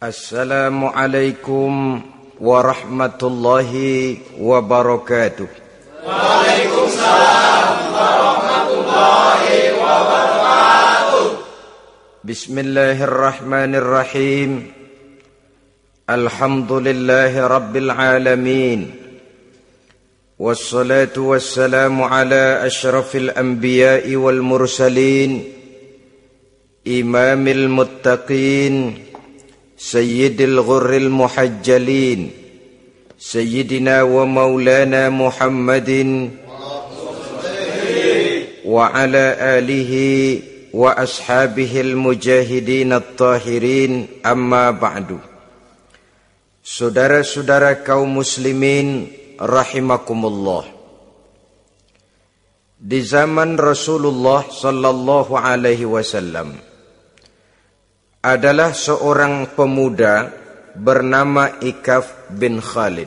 Assalamualaikum warahmatullahi wabarakatuh. Waalaikumsalam warahmatullahi wabarakatuh. Bismillahirrahmanirrahim. Alhamdulillahi rabbil alamin. Wassalatu wassalamu ala asyrafil anbiya'i wal mursalin, imamil muttaqin, sayyidil ghurril muhajjalin, sayyidina wa maulana Muhammadin wa ala alihi wa ashabihil mujahidin at-tahirin, amma ba'du. Saudara-saudara kaum muslimin rahimakumullah, di zaman Rasulullah sallallahu alaihi wasallam adalah seorang pemuda bernama Ikaf bin Khalid.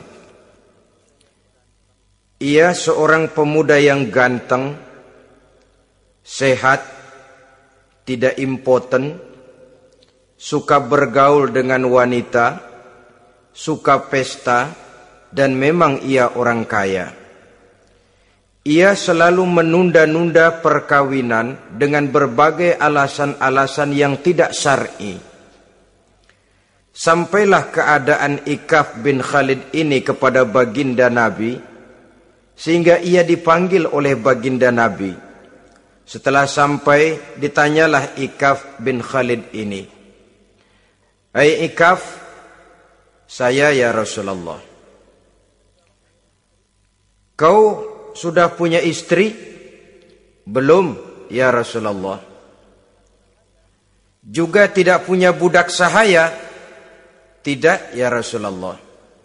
Ia seorang pemuda yang ganteng, sehat, tidak impoten, suka bergaul dengan wanita, suka pesta, dan memang ia orang kaya. Ia selalu menunda-nunda perkawinan dengan berbagai alasan-alasan yang tidak syar'i. Sampailah keadaan Ikaf bin Khalid ini kepada baginda Nabi, sehingga ia dipanggil oleh baginda Nabi. Setelah sampai, ditanyalah Ikaf bin Khalid ini, "Hai Ikaf, saya ya Rasulullah. Kau sudah punya istri?" "Belum ya Rasulullah." "Juga tidak punya budak sahaya?" "Tidak ya Rasulullah."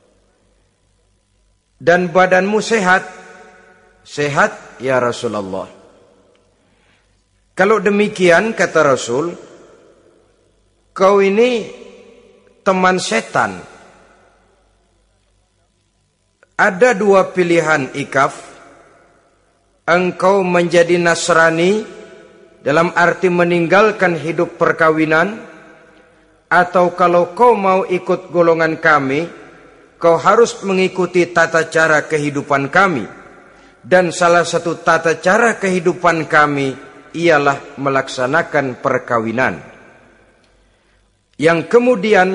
"Dan badanmu sehat?" "Sehat ya Rasulullah." "Kalau demikian," kata Rasul, "kau ini teman setan. Ada dua pilihan Ikaf. Engkau menjadi Nasrani dalam arti meninggalkan hidup perkawinan, atau kalau kau mau ikut golongan kami, kau harus mengikuti tata cara kehidupan kami. Dan salah satu tata cara kehidupan kami ialah melaksanakan perkawinan." Yang kemudian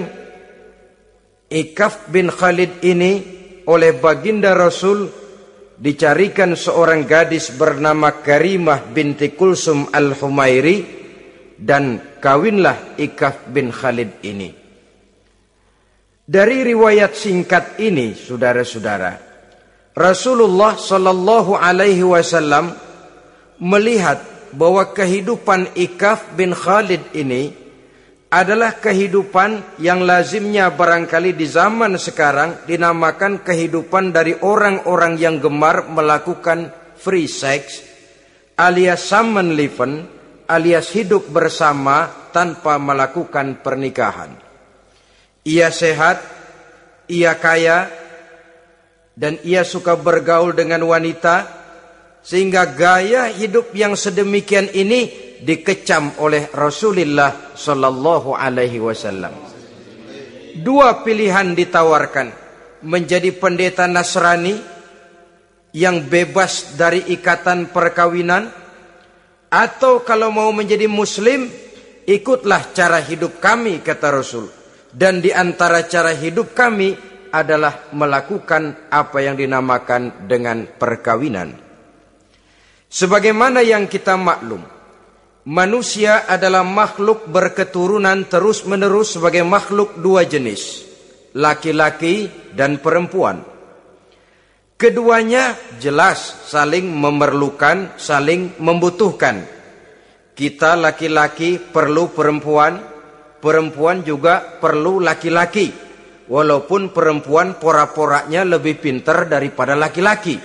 Ikaf bin Khalid ini oleh baginda Rasul dicarikan seorang gadis bernama Karimah binti Kulsum al-Humairi, dan kawinlah Ikaf bin Khalid ini. Dari riwayat singkat ini, saudara-saudara, Rasulullah sallallahu alaihi wasallam melihat bahwa kehidupan Ikaf bin Khalid ini adalah kehidupan yang lazimnya barangkali di zaman sekarang dinamakan kehidupan dari orang-orang yang gemar melakukan free sex, alias samenleven, alias hidup bersama tanpa melakukan pernikahan. Ia sehat, ia kaya, dan ia suka bergaul dengan wanita, sehingga gaya hidup yang sedemikian ini dikecam oleh Rasulullah sallallahu alaihi wasallam. Dua pilihan ditawarkan: menjadi pendeta Nasrani yang bebas dari ikatan perkawinan, atau kalau mau menjadi muslim, ikutlah cara hidup kami, kata Rasul. Dan di antara cara hidup kami adalah melakukan apa yang dinamakan dengan perkawinan. Sebagaimana yang kita maklum, manusia adalah makhluk berketurunan terus-menerus sebagai makhluk dua jenis, laki-laki dan perempuan. Keduanya jelas saling memerlukan, saling membutuhkan. Kita laki-laki perlu perempuan, perempuan juga perlu laki-laki. Walaupun perempuan pora-poranya lebih pintar daripada laki-laki.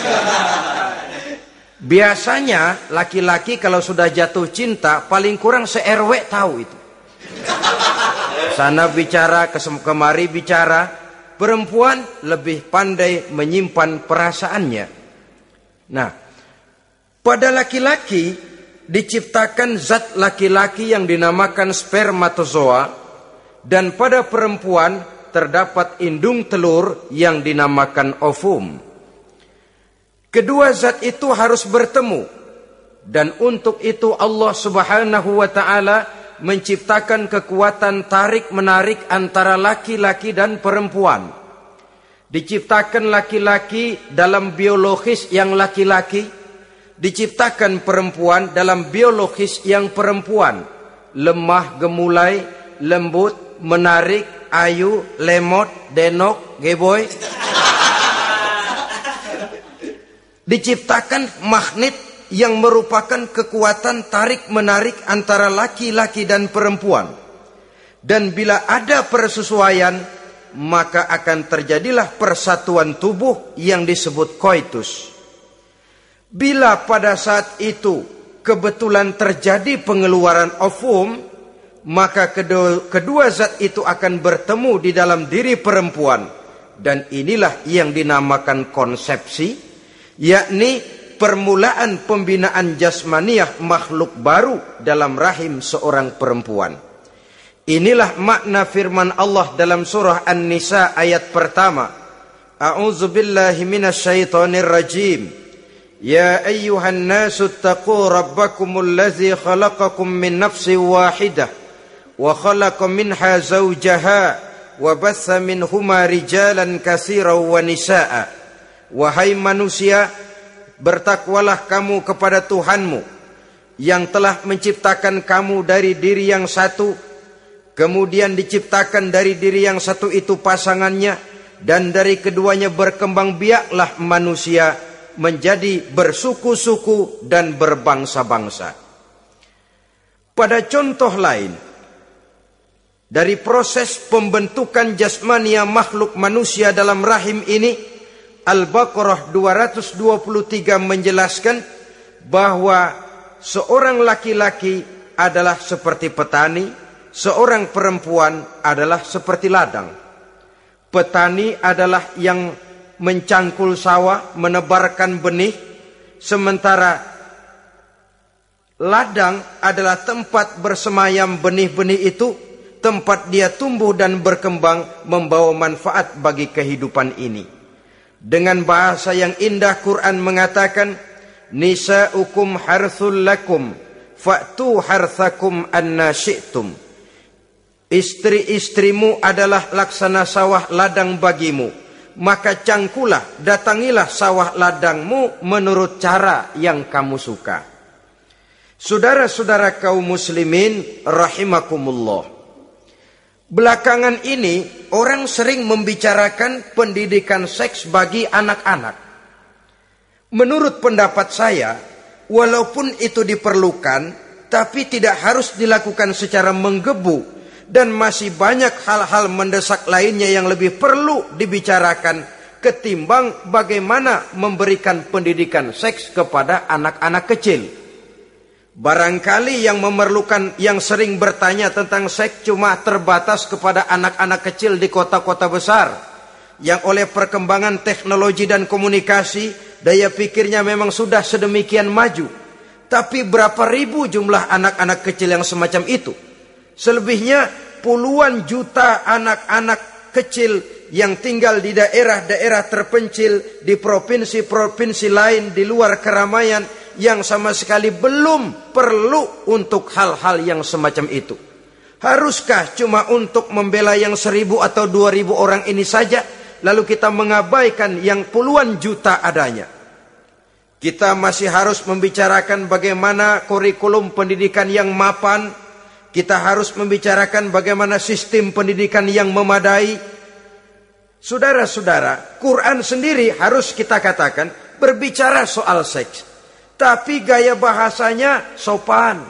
Biasanya laki-laki kalau sudah jatuh cinta paling kurang se-RW tahu itu. Sana bicara, kemari bicara. Perempuan lebih pandai menyimpan perasaannya. Nah, pada laki-laki diciptakan zat laki-laki yang dinamakan spermatozoa Dan pada perempuan terdapat indung telur yang dinamakan ovum. Kedua zat itu harus bertemu. Dan untuk itu Allah Subhanahu wa ta'ala menciptakan kekuatan tarik-menarik antara laki-laki dan perempuan. Diciptakan laki-laki dalam biologis yang laki-laki, diciptakan perempuan dalam biologis yang perempuan. Lemah, gemulai, lembut, menarik, ayu, lemot, denok, geboy. Diciptakan magnet yang merupakan kekuatan tarik-menarik antara laki-laki dan perempuan. Dan bila ada persesuaian, maka akan terjadilah persatuan tubuh yang disebut koitus. Bila pada saat itu kebetulan terjadi pengeluaran ovum, maka kedua zat itu akan bertemu di dalam diri perempuan. Dan inilah yang dinamakan konsepsi, yakni permulaan pembinaan jasmaniah makhluk baru dalam rahim seorang perempuan. Inilah makna firman Allah dalam surah An-Nisa ayat pertama. A'udzubillahi minasyaitonir rajim. Ya ayyuhan nasu taqu rabbakumul ladzi khalaqakum min nafsin wahidah wa khalaqa minha zawjaha wa batha minhuma rijalan katsiran wa nisaa. Wahai manusia, bertakwalah kamu kepada Tuhanmu yang telah menciptakan kamu dari diri yang satu, kemudian diciptakan dari diri yang satu itu pasangannya, dan dari keduanya berkembang biaklah manusia menjadi bersuku-suku dan berbangsa-bangsa. Pada contoh lain, dari proses pembentukan jasmania makhluk manusia dalam rahim ini, Al-Baqarah 223 menjelaskan bahwa seorang laki-laki adalah seperti petani, seorang perempuan adalah seperti ladang. Petani adalah yang mencangkul sawah, menebarkan benih, sementara ladang adalah tempat bersemayam benih-benih itu, tempat dia tumbuh dan berkembang membawa manfaat bagi kehidupan ini. Dengan bahasa yang indah Quran mengatakan, nisa'ukum harthul lakum fa'tu harthakum anna syi'tum. Istri-istrimu adalah laksana sawah ladang bagimu, maka cangkulah, datangilah sawah ladangmu menurut cara yang kamu suka. Saudara-saudara kaum muslimin rahimakumullah, belakangan ini orang sering membicarakan pendidikan seks bagi anak-anak. Menurut pendapat saya, walaupun itu diperlukan, tapi tidak harus dilakukan secara menggebu, dan masih banyak hal-hal mendesak lainnya yang lebih perlu dibicarakan ketimbang bagaimana memberikan pendidikan seks kepada anak-anak kecil. Barangkali yang memerlukan, yang sering bertanya tentang seks cuma terbatas kepada anak-anak kecil di kota-kota besar, yang oleh perkembangan teknologi dan komunikasi, daya pikirnya memang sudah sedemikian maju. Tapi berapa ribu jumlah anak-anak kecil yang semacam itu? Selebihnya puluhan juta anak-anak kecil yang tinggal di daerah-daerah terpencil, di provinsi-provinsi lain, di luar keramaian, yang sama sekali belum perlu untuk hal-hal yang semacam itu. Haruskah cuma untuk membela yang 1.000 atau 2.000 orang ini saja, lalu kita mengabaikan yang puluhan juta adanya? Kita masih harus membicarakan bagaimana kurikulum pendidikan yang mapan. Kita harus membicarakan bagaimana sistem pendidikan yang memadai. Saudara-saudara, Quran sendiri harus kita katakan berbicara soal seks, tapi gaya bahasanya sopan.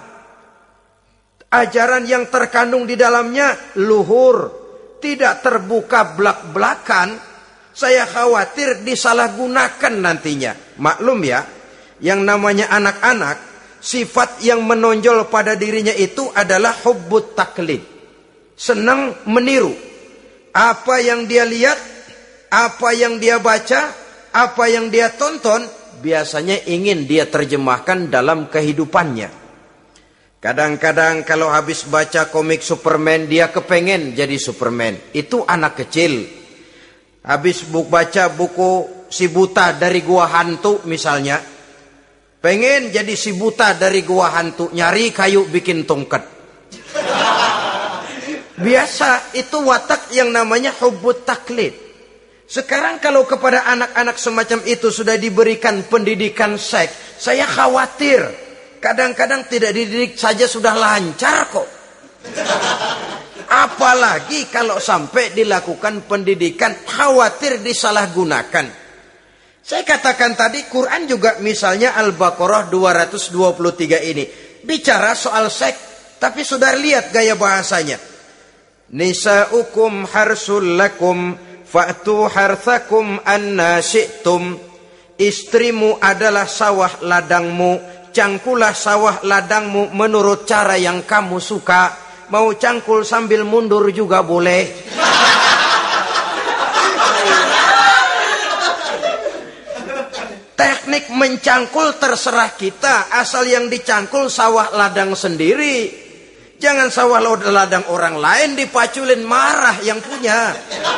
Ajaran yang terkandung di dalamnya luhur, tidak terbuka belak-belakan. Saya khawatir disalahgunakan nantinya. Maklum ya, yang namanya anak-anak, sifat yang menonjol pada dirinya itu adalah hubbut taklid. Senang meniru. Apa yang dia lihat, apa yang dia baca, apa yang dia tonton, biasanya ingin dia terjemahkan dalam kehidupannya. Kadang-kadang kalau habis baca komik Superman, dia kepengen jadi Superman. Itu anak kecil. Habis baca buku Si Buta dari Gua Hantu misalnya, pengen jadi si buta dari gua hantu, nyari kayu bikin tongkat. Biasa, itu watak yang namanya hubbut taklid. Sekarang kalau kepada anak-anak semacam itu sudah diberikan pendidikan seks, saya khawatir. Kadang-kadang tidak dididik saja sudah lancar kok. Apalagi kalau sampai dilakukan pendidikan, khawatir disalahgunakan. Saya katakan tadi, Quran juga misalnya Al-Baqarah 223 ini bicara soal seks, tapi sudah lihat gaya bahasanya. Nisa'ukum harsul lakum fa'tu harthakum anna syi'tum. Istrimu adalah sawah ladangmu, cangkulah sawah ladangmu menurut cara yang kamu suka. Mau cangkul sambil mundur juga boleh. Teknik mencangkul terserah kita, asal yang dicangkul sawah ladang sendiri. Jangan sawah ladang orang lain dipaculin, marah yang punya.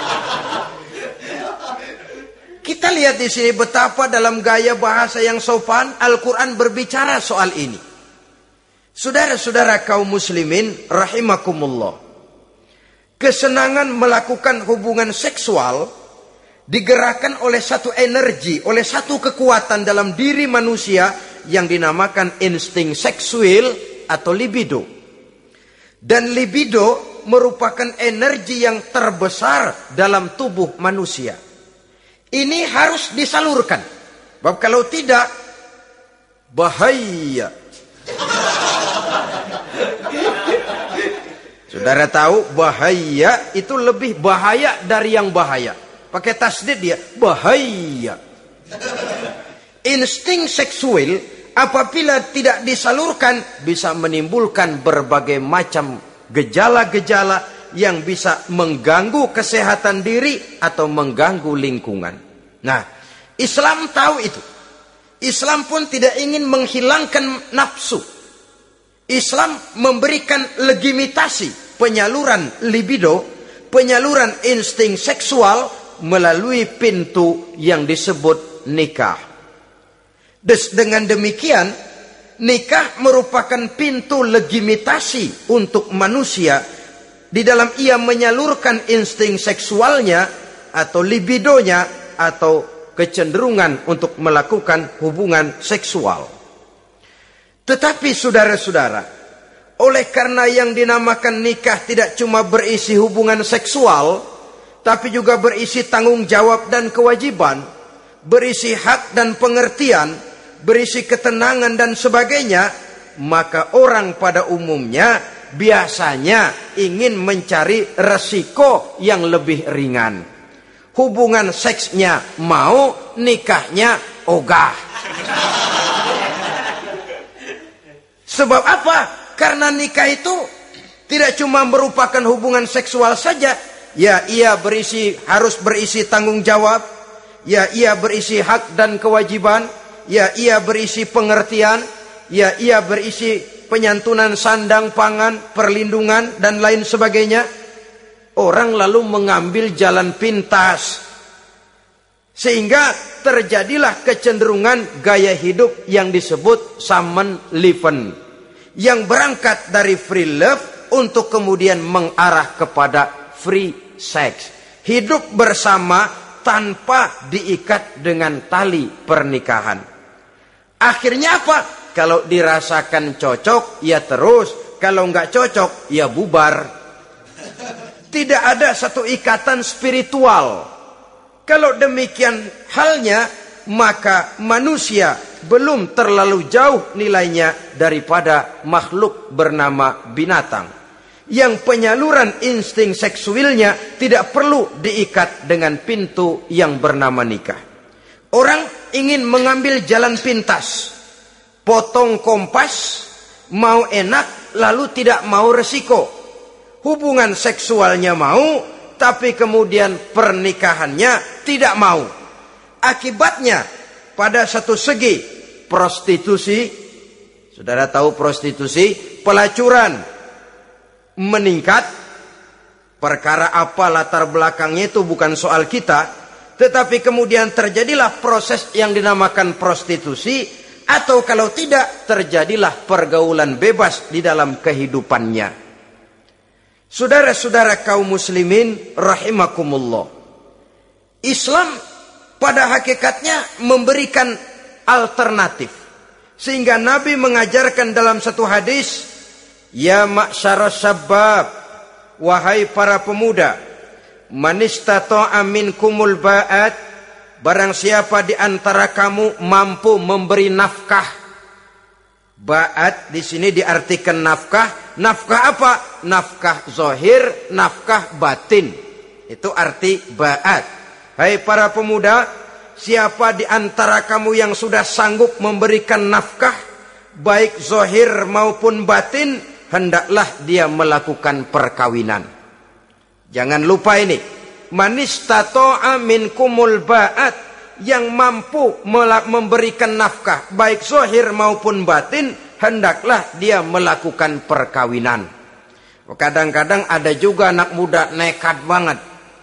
Kita lihat di sini betapa dalam gaya bahasa yang sopan Al-Quran berbicara soal ini. Saudara-saudara kaum muslimin rahimakumullah. Kesenangan melakukan hubungan seksual digerakkan oleh satu energi, oleh satu kekuatan dalam diri manusia yang dinamakan insting seksual atau libido. Dan libido merupakan energi yang terbesar dalam tubuh manusia. Ini harus disalurkan. Sebab kalau tidak, bahaya. Saudara tahu bahaya itu lebih bahaya dari yang bahaya. Pakai tasdid dia, bahaya. Insting seksual apabila tidak disalurkan bisa menimbulkan berbagai macam gejala-gejala yang bisa mengganggu kesehatan diri atau mengganggu lingkungan. Nah, Islam tahu itu. Islam pun tidak ingin menghilangkan nafsu. Islam memberikan legitimasi penyaluran libido, penyaluran insting seksual melalui pintu yang disebut nikah. Dengan demikian, nikah merupakan pintu legitimasi untuk manusia di dalam ia menyalurkan insting seksualnya atau libidonya atau kecenderungan untuk melakukan hubungan seksual. Tetapi saudara-saudara, oleh karena yang dinamakan nikah tidak cuma berisi hubungan seksual, tapi juga berisi tanggung jawab dan kewajiban, berisi hak dan pengertian, berisi ketenangan dan sebagainya, maka orang pada umumnya biasanya ingin mencari resiko yang lebih ringan. Hubungan seksnya mau, nikahnya ogah. Sebab apa? Karena nikah itu tidak cuma merupakan hubungan seksual saja. Ya, ia harus berisi tanggung jawab. Ya, ia berisi hak dan kewajiban. Ya, ia berisi pengertian. Ya, ia berisi penyantunan sandang, pangan, perlindungan, dan lain sebagainya. Orang lalu mengambil jalan pintas. Sehingga terjadilah kecenderungan gaya hidup yang disebut Samenleving, yang berangkat dari free love untuk kemudian mengarah kepada free sex. Hidup bersama tanpa diikat dengan tali pernikahan. Akhirnya apa? Kalau dirasakan cocok, ya terus. Kalau nggak cocok, ya bubar. Tidak ada satu ikatan spiritual. Kalau demikian halnya, maka manusia belum terlalu jauh nilainya daripada makhluk bernama binatang. Yang penyaluran insting seksualnya tidak perlu diikat dengan pintu yang bernama nikah. Orang ingin mengambil jalan pintas, potong kompas, mau enak lalu tidak mau resiko. Hubungan seksualnya mau, tapi kemudian pernikahannya tidak mau. Akibatnya pada satu segi prostitusi. Saudara tahu prostitusi? pelacuran meningkat. Perkara apa latar belakangnya itu bukan soal kita, tetapi kemudian terjadilah proses yang dinamakan prostitusi, atau kalau tidak terjadilah pergaulan bebas di dalam kehidupannya. Saudara-saudara kaum muslimin rahimakumullah, Islam pada hakikatnya memberikan alternatif, sehingga Nabi mengajarkan dalam satu hadis, ya ma'syaras syabab, wahai para pemuda, man istata'a minkumul ba'at, barang siapa di antara kamu mampu memberi nafkah. Ba'at di sini diartikan nafkah. Nafkah apa? Nafkah zahir, nafkah batin. Itu arti ba'at. Hai para pemuda, siapa di antara kamu yang sudah sanggup memberikan nafkah, baik zahir maupun batin, hendaklah dia melakukan perkawinan. Jangan lupa ini, man istata'a minkumul ba'at, yang mampu memberikan nafkah baik zahir maupun batin, hendaklah dia melakukan perkawinan. Kadang-kadang ada juga anak muda nekat banget,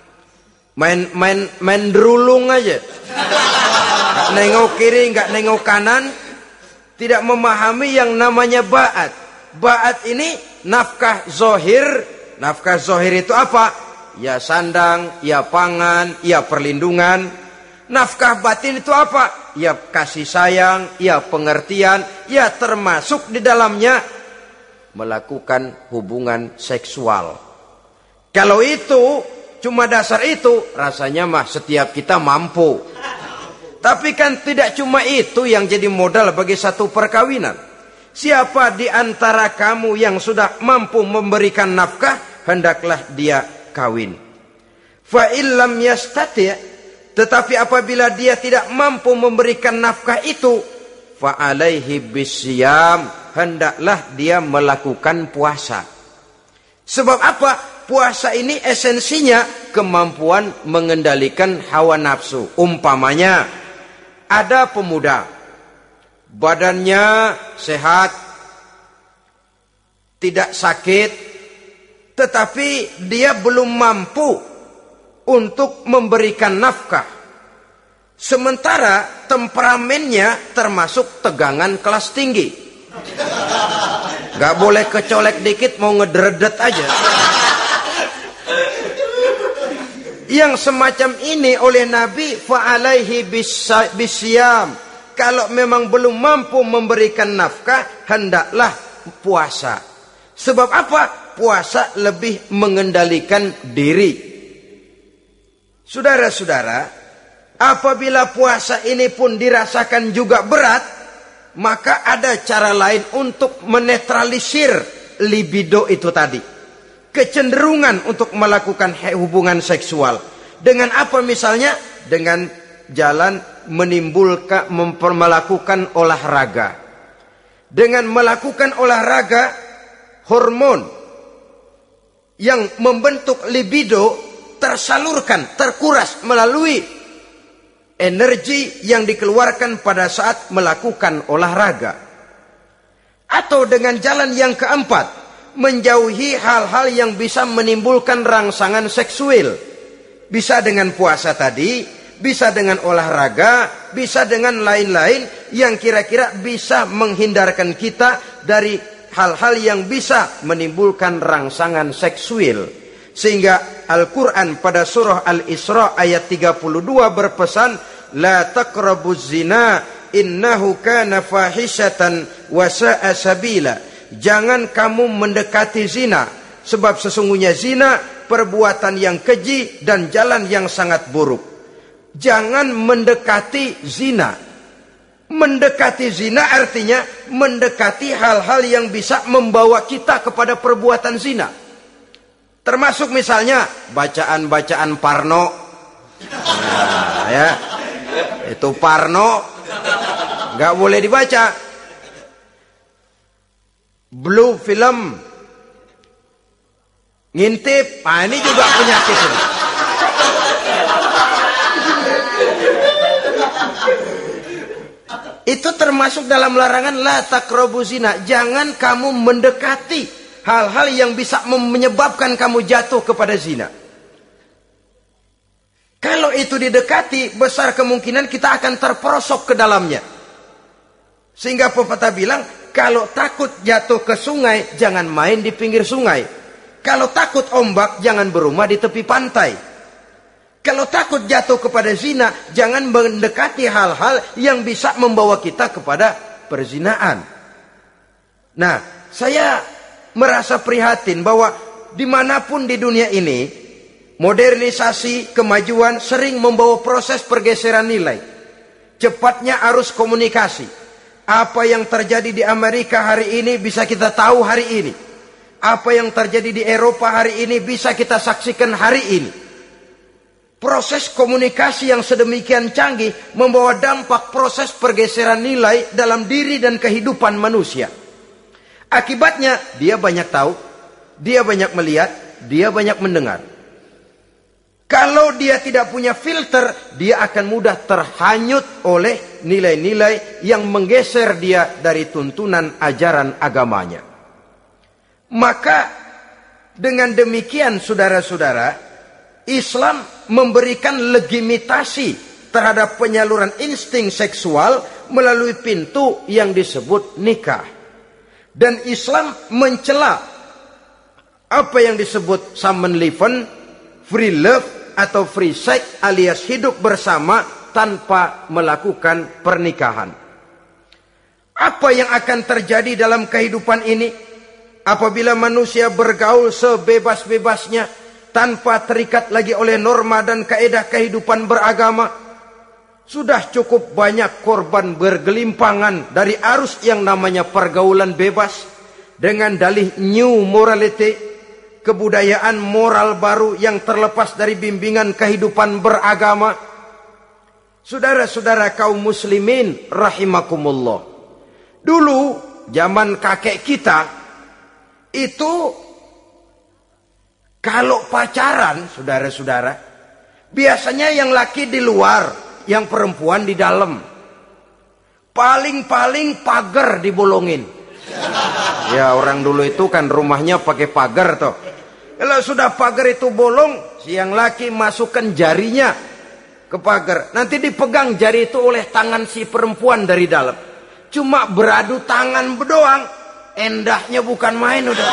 main derulung aja, nggak nengok kiri, nggak nengok kanan, tidak memahami yang namanya ba'at. Ba'at ini nafkah zohir. Nafkah zohir itu apa? Ya sandang, ya pangan, ya perlindungan. Nafkah batin itu apa? Ya kasih sayang, ya pengertian, ya termasuk di dalamnya melakukan hubungan seksual. Kalau itu cuma dasar itu, rasanya mah setiap kita mampu. Tapi kan tidak cuma itu yang jadi modal bagi satu perkawinan. Siapa di antara kamu yang sudah mampu memberikan nafkah, hendaklah dia kawin. Fa illam yastati', tetapi apabila dia tidak mampu memberikan nafkah itu, fa alaihi bisyam, hendaklah dia melakukan puasa. Sebab apa? Puasa ini esensinya kemampuan mengendalikan hawa nafsu. Umpamanya ada pemuda, badannya sehat, tidak sakit, tetapi dia belum mampu untuk memberikan nafkah. Sementara temperamennya termasuk tegangan kelas tinggi. Gak boleh kecolek dikit mau ngederedet aja. Yang semacam ini oleh Nabi, fa'alaihi bisyam. Kalau memang belum mampu memberikan nafkah, hendaklah puasa. Sebab apa? Puasa lebih mengendalikan diri. Saudara-saudara, apabila puasa ini pun dirasakan juga berat, maka ada cara lain untuk menetralisir libido itu tadi. Kecenderungan untuk melakukan hubungan seksual. Dengan apa misalnya? Dengan jalan melakukan olahraga. Dengan melakukan olahraga, hormon yang membentuk libido tersalurkan, terkuras melalui energi yang dikeluarkan pada saat melakukan olahraga. Atau dengan jalan yang keempat, menjauhi hal-hal yang bisa menimbulkan rangsangan seksual. Bisa dengan puasa tadi, bisa dengan olahraga, bisa dengan lain-lain yang kira-kira bisa menghindarkan kita dari hal-hal yang bisa menimbulkan rangsangan seksual. Sehingga Al-Quran pada surah Al-Isra ayat 32 berpesan, la taqrabuz zina innahu kana fahishatan wa sa'a sabila. Jangan kamu mendekati zina, sebab sesungguhnya zina perbuatan yang keji dan jalan yang sangat buruk. Jangan mendekati zina. Mendekati zina artinya mendekati hal-hal yang bisa membawa kita kepada perbuatan zina. Termasuk misalnya bacaan-bacaan Parno. Nah, ya. Itu Parno nggak boleh dibaca. Blue film, ngintip, nah ini juga penyakit. Itu termasuk dalam larangan la taqrabu zina. Jangan kamu mendekati hal-hal yang bisa menyebabkan kamu jatuh kepada zina. Kalau itu didekati, besar kemungkinan kita akan terperosok ke dalamnya. Sehingga pepatah bilang, kalau takut jatuh ke sungai, jangan main di pinggir sungai. Kalau takut ombak, jangan berumah di tepi pantai. Kalau takut jatuh kepada zina, jangan mendekati hal-hal yang bisa membawa kita kepada perzinaan. Nah, saya merasa prihatin bahwa dimanapun di dunia ini, modernisasi, kemajuan sering membawa proses pergeseran nilai. Cepatnya arus komunikasi. Apa yang terjadi di Amerika hari ini bisa kita tahu hari ini. Apa yang terjadi di Eropa hari ini bisa kita saksikan hari ini. Proses komunikasi yang sedemikian canggih membawa dampak proses pergeseran nilai dalam diri dan kehidupan manusia. Akibatnya dia banyak tahu, dia banyak melihat, dia banyak mendengar. Kalau dia tidak punya filter, dia akan mudah terhanyut oleh nilai-nilai yang menggeser dia dari tuntunan ajaran agamanya. Maka dengan demikian saudara-saudara, Islam memberikan legitimasi terhadap penyaluran insting seksual melalui pintu yang disebut nikah. Dan Islam mencela apa yang disebut Samenleven, free love atau free sex alias hidup bersama tanpa melakukan pernikahan. Apa yang akan terjadi dalam kehidupan ini apabila manusia bergaul sebebas-bebasnya tanpa terikat lagi oleh norma dan kaedah kehidupan beragama? Sudah cukup banyak korban bergelimpangan dari arus yang namanya pergaulan bebas dengan dalih new morality, kebudayaan moral baru yang terlepas dari bimbingan kehidupan beragama. Saudara-saudara kaum muslimin rahimakumullah. Dulu zaman kakek kita itu kalau pacaran, saudara-saudara, biasanya yang laki di luar, yang perempuan di dalam. Paling-paling pagar dibolongin. Ya, orang dulu itu kan rumahnya pakai pagar toh. Kalau sudah pagar itu bolong, si yang laki masukkan jarinya ke pagar. Nanti dipegang jari itu oleh tangan si perempuan dari dalam. Cuma beradu tangan doang, endahnya bukan main udah.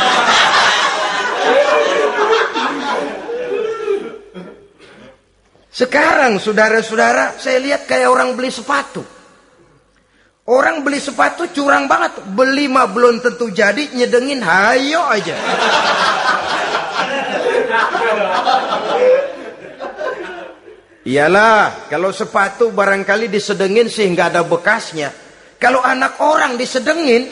Sekarang saudara-saudara, saya lihat kayak orang beli sepatu. Orang beli sepatu curang banget. Beli mah belum tentu jadi, nyedengin hayo aja. Iyalah, kalau sepatu barangkali disedengin sehingga ada bekasnya. Kalau anak orang disedengin,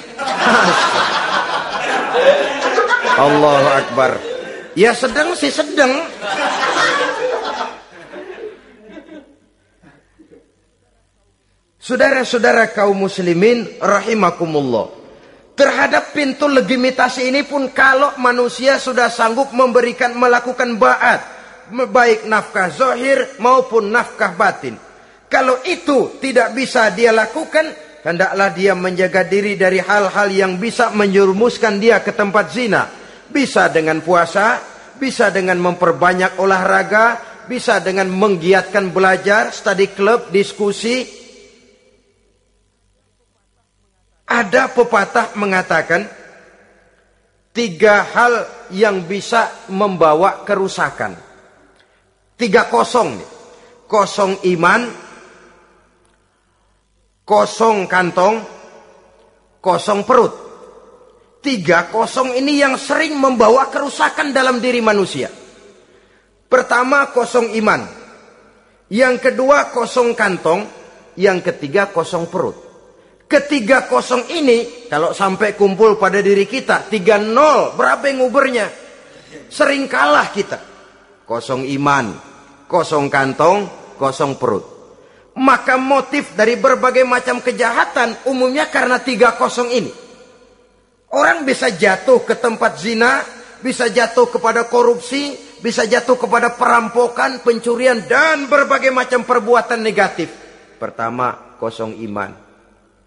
Allahu Akbar. Ya sedang sih sedang. Saudara-saudara kaum muslimin rahimakumullah. Terhadap pintu legitimasi ini pun kalau manusia sudah sanggup melakukan ba'at, baik nafkah zahir maupun nafkah batin. Kalau itu tidak bisa dia lakukan, hendaklah dia menjaga diri dari hal-hal yang bisa menjerumuskan dia ke tempat zina. Bisa dengan puasa, bisa dengan memperbanyak olahraga, bisa dengan menggiatkan belajar, study club, diskusi. Ada pepatah mengatakan 3 hal yang bisa membawa kerusakan. 3 kosong nih. Kosong iman, kosong kantong, kosong perut. 3 kosong ini yang sering membawa kerusakan dalam diri manusia. Pertama, kosong iman. Yang kedua, kosong kantong. Yang ketiga, kosong perut. Ketiga kosong ini, kalau sampai kumpul pada diri kita, 3-0, berapa yang ngubernya? Sering kalah kita. Kosong iman, kosong kantong, kosong perut. Maka motif dari berbagai macam kejahatan, umumnya karena 3 kosong ini. Orang bisa jatuh ke tempat zina, bisa jatuh kepada korupsi, bisa jatuh kepada perampokan, pencurian, dan berbagai macam perbuatan negatif. Pertama, kosong iman.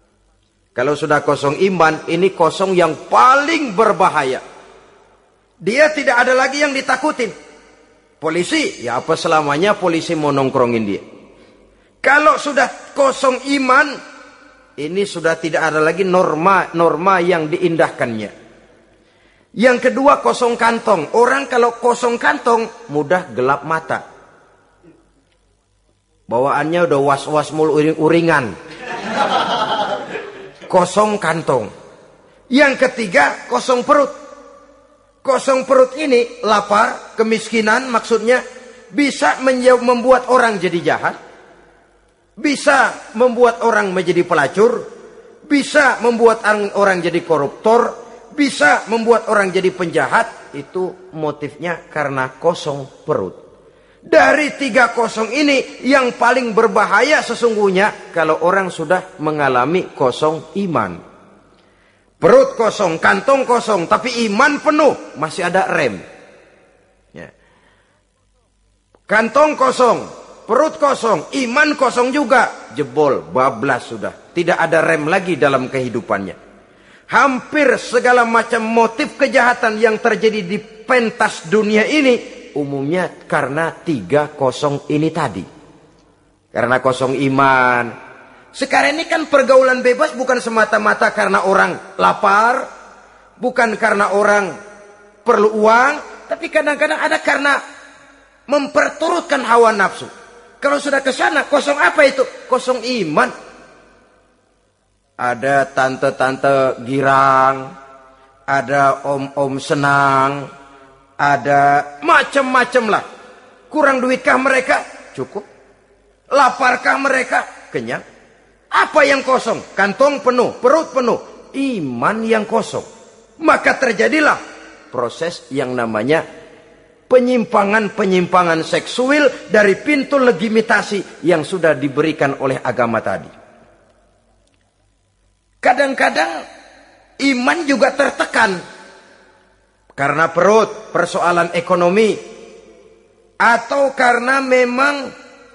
Kalau sudah kosong iman, ini kosong yang paling berbahaya. Dia tidak ada lagi yang ditakutin. Polisi, ya apa selamanya polisi mau nongkrongin dia. Kalau sudah kosong iman, ini sudah tidak ada lagi norma yang diindahkannya. Yang kedua, kosong kantong. Orang kalau kosong kantong, mudah gelap mata. Bawaannya udah was-was mulu uring-uringan. Kosong kantong. Yang ketiga, kosong perut. Kosong perut ini lapar, kemiskinan maksudnya, bisa membuat orang jadi jahat, bisa membuat orang menjadi pelacur, bisa membuat orang jadi koruptor, bisa membuat orang jadi penjahat. Itu motifnya karena kosong perut. Dari 3 kosong ini yang paling berbahaya sesungguhnya kalau orang sudah mengalami kosong iman. Perut kosong, kantong kosong, tapi iman penuh, masih ada rem. Ya. Kantong kosong, perut kosong, iman kosong juga, jebol, bablas sudah. Tidak ada rem lagi dalam kehidupannya. Hampir segala macam motif kejahatan yang terjadi di pentas dunia ini, umumnya karena 3 kosong ini tadi. Karena kosong iman. Sekarang ini kan pergaulan bebas bukan semata-mata karena orang lapar, bukan karena orang perlu uang, tapi kadang-kadang ada karena memperturutkan hawa nafsu. Kalau sudah ke sana, kosong apa itu? Kosong iman. Ada tante-tante girang, ada om-om senang, ada macam-macam lah. Kurang duitkah mereka? Cukup. Laparkah mereka? Kenyang. Apa yang kosong? Kantong penuh, perut penuh, iman yang kosong. Maka terjadilah proses yang namanya penyimpangan-penyimpangan seksual dari pintu legitimasi yang sudah diberikan oleh agama tadi. Kadang-kadang iman juga tertekan karena perut, persoalan ekonomi, atau karena memang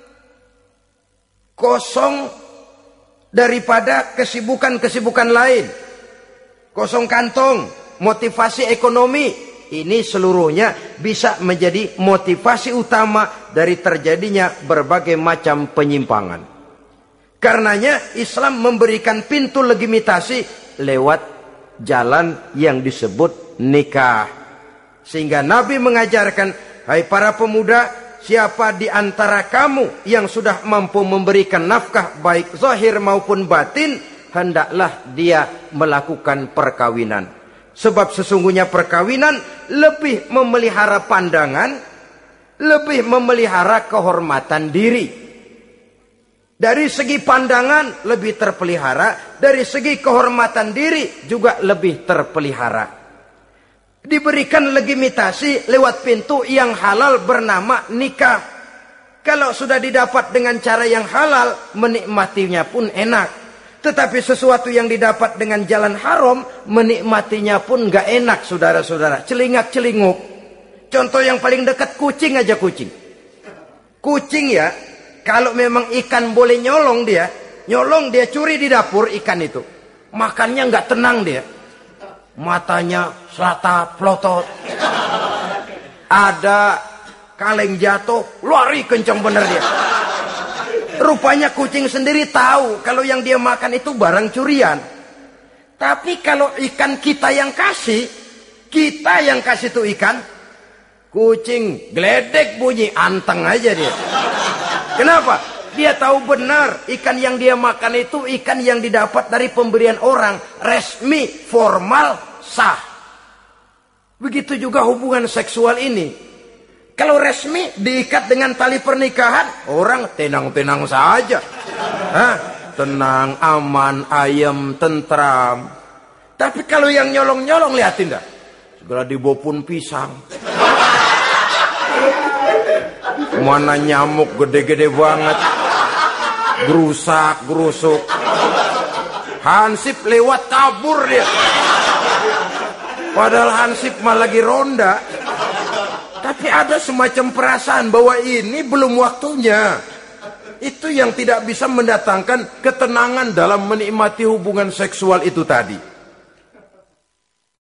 kosong daripada kesibukan-kesibukan lain. Kosong kantong, motivasi ekonomi, ini seluruhnya bisa menjadi motivasi utama dari terjadinya berbagai macam penyimpangan. Karenanya Islam memberikan pintu legitimasi lewat jalan yang disebut nikah. Sehingga Nabi mengajarkan, hai para pemuda, siapa di antara kamu yang sudah mampu memberikan nafkah baik zahir maupun batin, hendaklah dia melakukan perkawinan. Sebab sesungguhnya perkawinan lebih memelihara pandangan, lebih memelihara kehormatan diri. Dari segi pandangan lebih terpelihara, dari segi kehormatan diri juga lebih terpelihara. Diberikan legitimasi lewat pintu yang halal bernama nikah. Kalau sudah didapat dengan cara yang halal, menikmatinya pun enak. Tetapi sesuatu yang didapat dengan jalan haram, menikmatinya pun gak enak, saudara-saudara. Celingak-celinguk. Contoh yang paling dekat, kucing aja kucing. Kucing ya, kalau memang ikan boleh nyolong dia curi di dapur ikan itu. Makannya gak tenang dia. Matanya selata plotot. Ada kaleng jatuh, lari kencang bener dia. Rupanya kucing sendiri tahu kalau yang dia makan itu barang curian. Tapi kalau ikan kita yang kasih tuh ikan, kucing geledek bunyi, anteng aja dia. Kenapa? Dia tahu benar ikan yang dia makan itu ikan yang didapat dari pemberian orang, resmi, formal, sah. Begitu juga hubungan seksual ini. Kalau resmi diikat dengan tali pernikahan, orang tenang-tenang saja. Tenang, aman, ayem, tentram. Tapi kalau yang nyolong-nyolong, lihatin dah. Segera dibopun pisang. Mana nyamuk gede-gede banget. Gerusak, gerusuk. Hansip lewat kabur dia. Padahal Hansip mah lagi ronda. Tapi ada semacam perasaan bahwa ini belum waktunya. itu yang tidak bisa mendatangkan ketenangan dalam menikmati hubungan seksual itu tadi.